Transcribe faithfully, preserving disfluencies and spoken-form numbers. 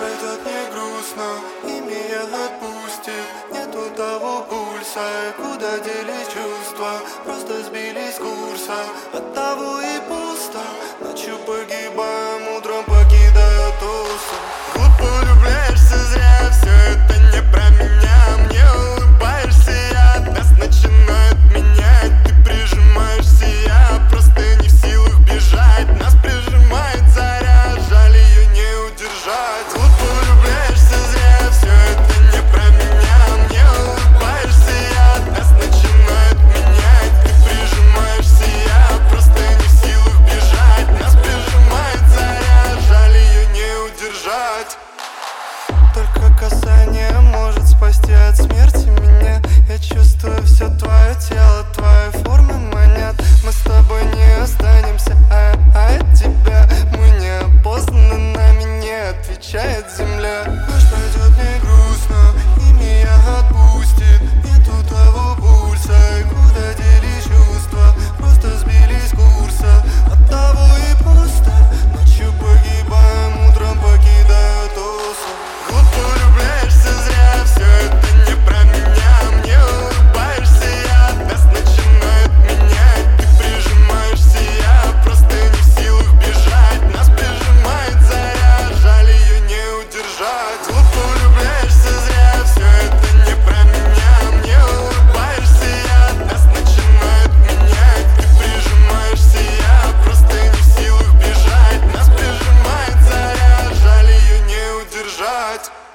пройдет не грустно, и меня отпустит. Нету того пульса, куда делись чувства, просто сбились с курса. Оттого и пусто, ночью погибаем, утром покидая тусу. Глупо влюбляешься зря, все это не про меня. Мне улыбаешься, я нас начинает менять. Ты прижимаешься, я просто не в силах бежать. Нас прижимает заря, жаль ее не удержать. Глупо влюбляешься зря, все это не про меня. Мне улыбаешься, я нас начинает менять. Ты прижимаешься, я просто не в силах бежать. Нас прижимает заря, жаль ее не удержать. Только касание может спасти от смерти меня. Я чувствую все твое тело, твои формы манят. Мы с тобой не останемся, а, а от тебя мы не опознаны, нами не отвечает земля. Ночь пройдет не грустно, и меня отпустит. Нету того пульса, куда делись чувства, просто сбились с курса. Оттого и пусто, ночью погибаем, утром покидая тусу. Глупо влюбляешься зря, все это не про меня. Мне улыбаешься, я нас начинает менять. Ты прижимаешься, я просто не в силах бежать. Нас прижимает заря, жаль ее не удержать. Глупо влюбляешься зря, все это не про меня. Мне улыбаешься, я нас начинает менять. Ты прижимаешься, я просто не в силах бежать. Нас прижимает заря, жаль ее не удержать.